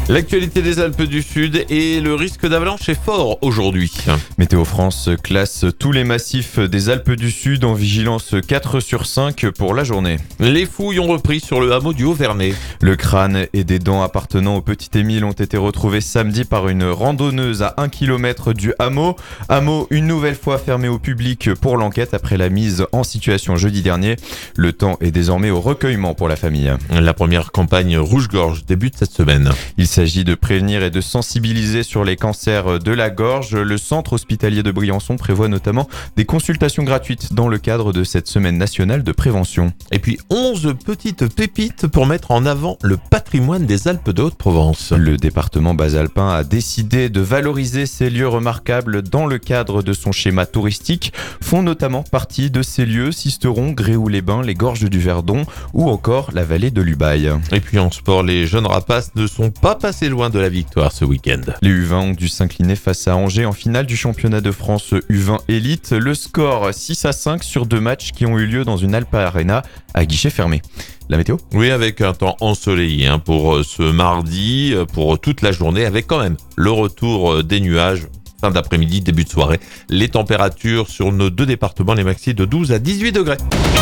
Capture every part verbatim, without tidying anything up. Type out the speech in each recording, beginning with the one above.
L'actualité des Alpes du Sud et le risque d'avalanche est fort aujourd'hui. Météo France classe tous les massifs des Alpes du Sud en vigilance quatre sur cinq pour la journée. Les fouilles ont repris sur le hameau du Haut-Vernay. Le crâne et des dents appartenant au petit Émile ont été retrouvés samedi par une randonneuse à un kilomètre du hameau. Hameau une nouvelle fois fermé au public pour l'enquête après la mise en situation jeudi dernier. Le temps est désormais au recueillement pour la famille. La première campagne rouge-gorge débute cette semaine. Il s'agit de prévenir et de sensibiliser sur les cancers de la gorge. Le centre hospitalier de Briançon prévoit notamment des consultations gratuites dans le cadre de cette semaine nationale de prévention. Et puis onze petites pépites pour mettre en avant le patrimoine des Alpes de Haute-Provence. Le département basalpin a décidé de valoriser ces lieux remarquables dans le cadre de son schéma touristique. Font notamment partie de ces lieux Sisteron, Gréoux-les-Bains, les Gorges du Verdon ou encore la vallée de l'Ubaye. Et puis en sport, les jeunes rapaces ne sont pas passés loin de la victoire ce week-end. Les U vingt ont dû s'incliner face à Angers en finale du championnat de France U vingt Elite. Le score six à cinq sur deux matchs qui ont eu lieu dans une Alpa Arena à guichet fermé. La météo ? Oui, avec un temps ensoleillé hein, pour ce mardi, pour toute la journée, avec quand même le retour des nuages. Fin d'après-midi, début de soirée. Les températures sur nos deux départements, les maxi de douze à dix-huit degrés.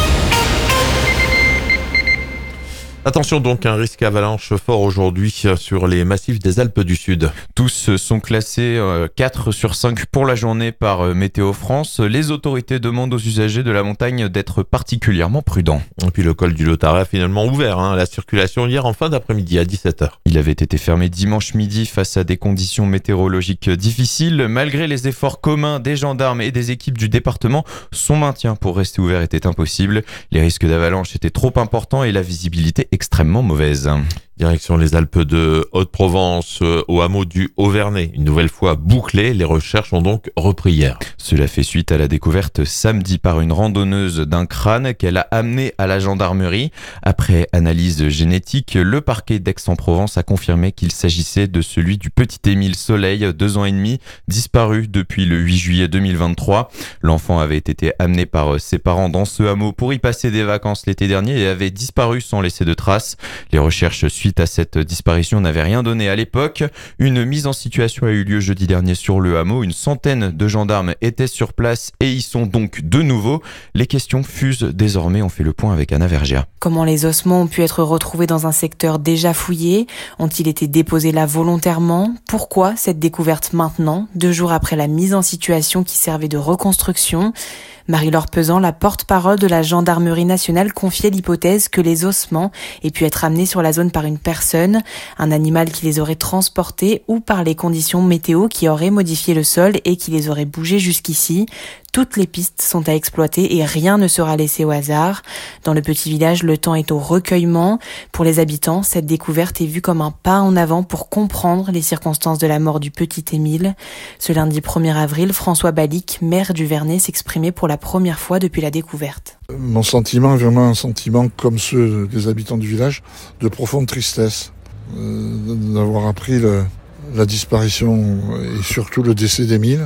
Attention donc, un risque avalanche fort aujourd'hui sur les massifs des Alpes du Sud. Tous sont classés quatre sur cinq pour la journée par Météo France. Les autorités demandent aux usagers de la montagne d'être particulièrement prudents. Et puis le col du Lautaret a finalement ouvert hein, la circulation hier en fin d'après-midi à dix-sept heures. Il avait été fermé dimanche midi face à des conditions météorologiques difficiles. Malgré les efforts communs des gendarmes et des équipes du département, son maintien pour rester ouvert était impossible. Les risques d'avalanche étaient trop importants et la visibilité extrêmement mauvaise. Direction les Alpes de Haute-Provence, au hameau du Haut-Vernay. Une nouvelle fois bouclée, les recherches ont donc repris hier. Cela fait suite à la découverte samedi par une randonneuse d'un crâne qu'elle a amené à la gendarmerie. Après analyse génétique, le parquet d'Aix-en-Provence a confirmé qu'il s'agissait de celui du petit Émile Soleil, deux ans et demi, disparu depuis le huit juillet deux mille vingt-trois. L'enfant avait été amené par ses parents dans ce hameau pour y passer des vacances l'été dernier et avait disparu sans laisser de traces. Les recherches suite à cette disparition n'avait rien donné à l'époque. Une mise en situation a eu lieu jeudi dernier sur le hameau. Une centaine de gendarmes étaient sur place et y sont donc de nouveau. Les questions fusent désormais. On fait le point avec Anna Vergia. Comment les ossements ont pu être retrouvés dans un secteur déjà fouillé ? Ont-ils été déposés là volontairement ? Pourquoi cette découverte maintenant, deux jours après la mise en situation qui servait de reconstruction ? Marie-Laure Pesant, la porte-parole de la gendarmerie nationale, confiait l'hypothèse que les ossements aient pu être amenés sur la zone par une personne, un animal qui les aurait transportés ou par les conditions météo qui auraient modifié le sol et qui les auraient bougés jusqu'ici. Toutes les pistes sont à exploiter et rien ne sera laissé au hasard. Dans le petit village, le temps est au recueillement. Pour les habitants, cette découverte est vue comme un pas en avant pour comprendre les circonstances de la mort du petit Émile. Ce lundi premier avril, François Balic, maire du Vernay, s'exprimait pour la première fois depuis la découverte. Mon sentiment est vraiment un sentiment comme ceux des habitants du village, de profonde tristesse, euh, d'avoir appris le, la disparition et surtout le décès d'Émile.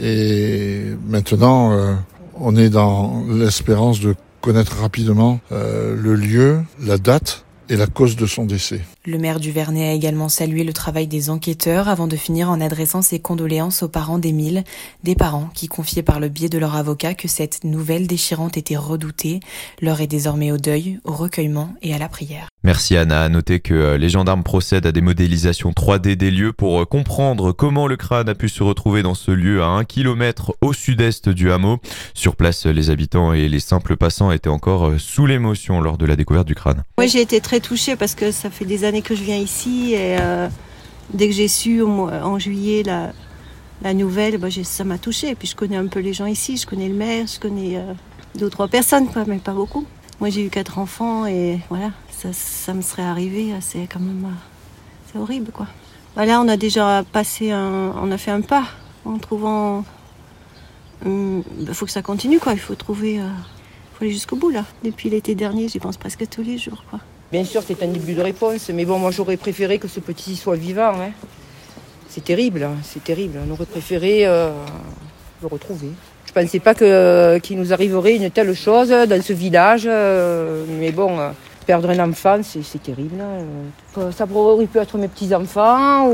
Et maintenant, euh, on est dans l'espérance de connaître rapidement euh, le lieu, la date et la cause de son décès. Le maire du Vernay a également salué le travail des enquêteurs avant de finir en adressant ses condoléances aux parents d'Émile, des parents qui confiaient par le biais de leur avocat que cette nouvelle déchirante était redoutée. L'heure est désormais au deuil, au recueillement et à la prière. Merci Anna. À noter que les gendarmes procèdent à des modélisations trois D des lieux pour comprendre comment le crâne a pu se retrouver dans ce lieu à un kilomètre au sud-est du hameau. Sur place, les habitants et les simples passants étaient encore sous l'émotion lors de la découverte du crâne. Moi j'ai été très touchée parce que ça fait des années que je viens ici et euh, dès que j'ai su au mois, en juillet la, la nouvelle, bah, j'ai, ça m'a touchée. Et puis je connais un peu les gens ici, je connais le maire, je connais euh, deux ou trois personnes, quoi, mais pas beaucoup. Moi j'ai eu quatre enfants et voilà, ça, ça me serait arrivé, c'est quand même c'est horrible quoi. Voilà, on a déjà passé un, on a fait un pas en trouvant, il hum, faut que ça continue quoi, il faut trouver, euh, faut aller jusqu'au bout là. Depuis l'été dernier, j'y pense presque tous les jours quoi. Bien sûr, c'est un début de réponse, mais bon, moi j'aurais préféré que ce petit soit vivant. Hein. C'est terrible, hein, c'est terrible. On aurait préféré euh, le retrouver. Je ne pensais pas que, qu'il nous arriverait une telle chose dans ce village, euh, mais bon, euh, Perdre un enfant, c'est, c'est terrible. Hein. Ça aurait pu être mes petits-enfants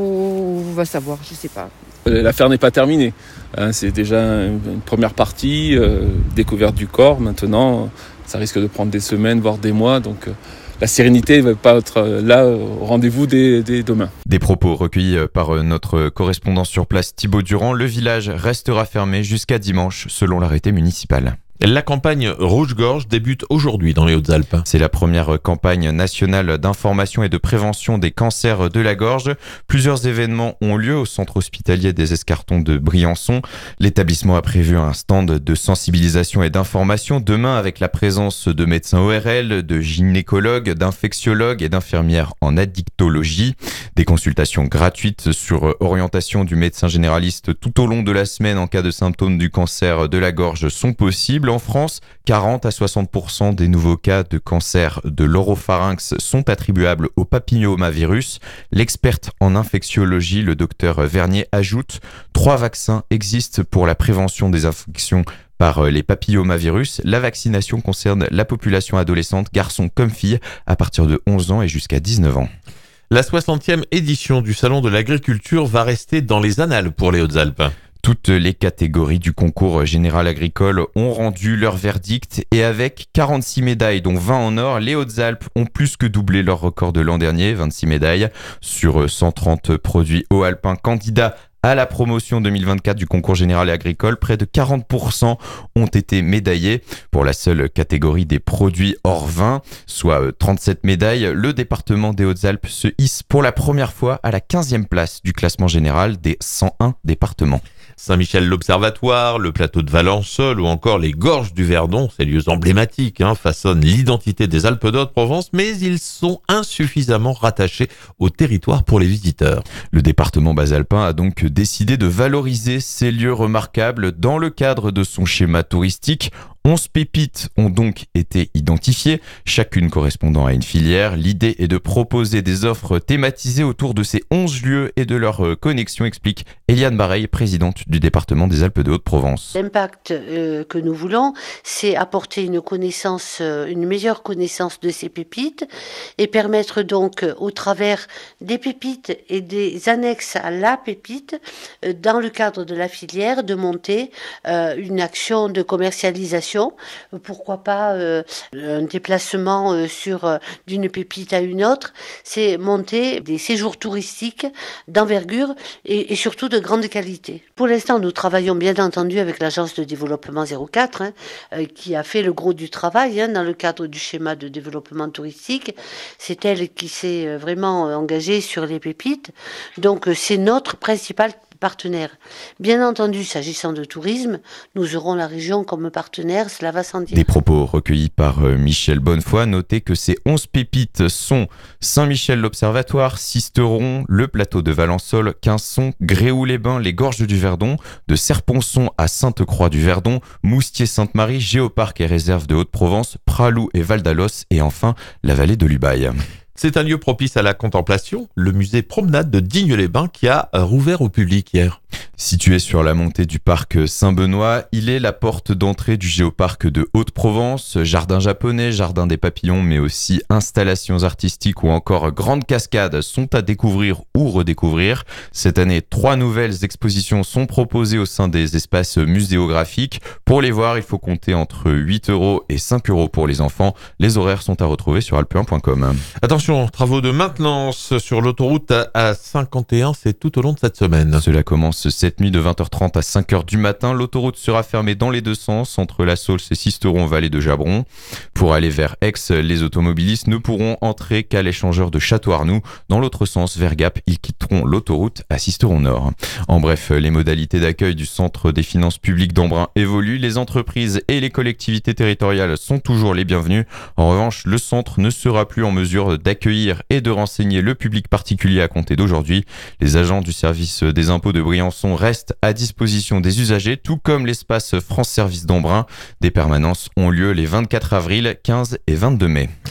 ou on va savoir, je ne sais pas. L'affaire n'est pas terminée. Hein, c'est déjà une première partie, euh, découverte du corps. Maintenant, ça risque de prendre des semaines, voire des mois. Donc, euh, la sérénité ne va pas être là au rendez-vous dès, dès demain. Des propos recueillis par notre correspondant sur place, Thibaut Durand. Le village restera fermé jusqu'à dimanche, selon l'arrêté municipal. La campagne Rouge-Gorge débute aujourd'hui dans les Hautes-Alpes. C'est la première campagne nationale d'information et de prévention des cancers de la gorge. Plusieurs événements ont lieu au centre hospitalier des Escartons de Briançon. L'établissement a prévu un stand de sensibilisation et d'information demain avec la présence de médecins O R L, de gynécologues, d'infectiologues et d'infirmières en addictologie. Des consultations gratuites sur orientation du médecin généraliste tout au long de la semaine en cas de symptômes du cancer de la gorge sont possibles. En France, quarante à soixante pour cent des nouveaux cas de cancer de l'oropharynx sont attribuables au papillomavirus. L'experte en infectiologie, le docteur Vernier, ajoute « Trois vaccins existent pour la prévention des infections par les papillomavirus. La vaccination concerne la population adolescente, garçons comme filles, à partir de onze ans et jusqu'à dix-neuf ans. » La soixantième édition du Salon de l'agriculture va rester dans les annales pour les Hautes-Alpes. Toutes les catégories du concours général agricole ont rendu leur verdict et avec quarante-six médailles dont vingt en or, les Hautes-Alpes ont plus que doublé leur record de l'an dernier, vingt-six médailles sur cent trente produits haut-alpins candidats à la promotion deux mille vingt-quatre du concours général agricole. Près de quarante pour cent ont été médaillés. Pour la seule catégorie des produits hors vin, soit trente-sept médailles, le département des Hautes-Alpes se hisse pour la première fois à la quinzième place du classement général des cent un départements. Saint-Michel l'Observatoire, le plateau de Valençol ou encore les gorges du Verdon, ces lieux emblématiques, hein, façonnent l'identité des Alpes de Haute-Provence, mais ils sont insuffisamment rattachés au territoire pour les visiteurs. Le département basalpin a donc décidé de valoriser ces lieux remarquables dans le cadre de son schéma touristique. onze pépites ont donc été identifiées, chacune correspondant à une filière. L'idée est de proposer des offres thématisées autour de ces onze lieux et de leur connexion, explique Eliane Bareil, présidente du département des Alpes de Haute-Provence. L'impact euh, que nous voulons, c'est apporter une connaissance, euh, une meilleure connaissance de ces pépites et permettre donc, euh, au travers des pépites et des annexes à la pépite, euh, dans le cadre de la filière, de monter euh, une action de commercialisation. Pourquoi pas euh, un déplacement euh, sur euh, d'une pépite à une autre. C'est monter des séjours touristiques d'envergure et, et surtout de grande qualité. Pour l'instant, nous travaillons bien entendu avec l'agence de développement zéro quatre hein, euh, qui a fait le gros du travail hein, dans le cadre du schéma de développement touristique. C'est elle qui s'est euh, vraiment engagée sur les pépites. Donc euh, c'est notre principal partenaire. Bien entendu, s'agissant de tourisme, nous aurons la région comme partenaire, cela va sans dire. Des propos recueillis par Michel Bonnefoy. Notez que ces onze pépites sont Saint-Michel l'Observatoire, Sisteron, le plateau de Valençol, Quinçon, Gréoux-les-Bains, les gorges du Verdon, de Serponçon à Sainte-Croix-du-Verdon, Moustier-Sainte-Marie, Géoparc et réserve de Haute-Provence, Pralou et Val d'Alos et enfin la vallée de l'Ubaye. C'est un lieu propice à la contemplation, le musée Promenade de Digne-les-Bains qui a rouvert au public hier. Situé sur la montée du parc Saint-Benoît, il est la porte d'entrée du géoparc de Haute-Provence, jardin japonais, jardin des papillons, mais aussi installations artistiques ou encore grandes cascades sont à découvrir ou redécouvrir. Cette année, trois nouvelles expositions sont proposées au sein des espaces muséographiques. Pour les voir, il faut compter entre huit euros et cinq euros pour les enfants. Les horaires sont à retrouver sur alpe un point com. Attention, travaux de maintenance sur l'autoroute A cinquante et un, c'est tout au long de cette semaine. Cela commence cette nuit de vingt heures trente à cinq heures du matin. L'autoroute sera fermée dans les deux sens entre la Saulce et Sisteron, vallée de Jabron. Pour aller vers Aix, les automobilistes ne pourront entrer qu'à l'échangeur de Château-Arnoux. Dans l'autre sens, vers Gap, ils quitteront l'autoroute à Sisteron Nord. En bref, les modalités d'accueil du Centre des finances publiques d'Embrun évoluent. Les entreprises et les collectivités territoriales sont toujours les bienvenues. En revanche, le centre ne sera plus en mesure d'accueillir et de renseigner le public particulier à compter d'aujourd'hui. Les agents du service des impôts de Briançon restent à disposition des usagers, tout comme l'espace France Service d'Embrun. Des permanences ont lieu les vingt-quatre avril, quinze et vingt-deux mai.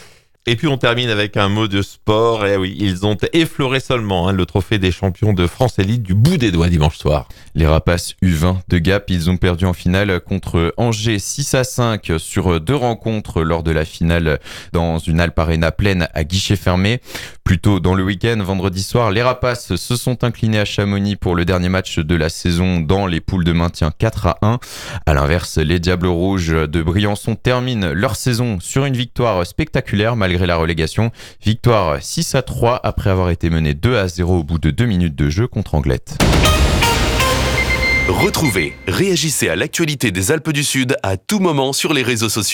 Et puis on termine avec un mot de sport. Et oui, ils ont effleuré seulement hein, le trophée des champions de France Élite du bout des doigts dimanche soir. Les Rapaces U vingt de Gap, ils ont perdu en finale contre Angers six à cinq sur deux rencontres lors de la finale dans une Alp Arena pleine à guichet fermé. Plus tôt dans le week-end, vendredi soir, les Rapaces se sont inclinés à Chamonix pour le dernier match de la saison dans les poules de maintien quatre à un. À l'inverse, les Diables Rouges de Briançon terminent leur saison sur une victoire spectaculaire malgré la relégation. Victoire six à trois après avoir été menés deux à zéro au bout de deux minutes de jeu contre Anglette. Retrouvez, réagissez à l'actualité des Alpes du Sud à tout moment sur les réseaux sociaux.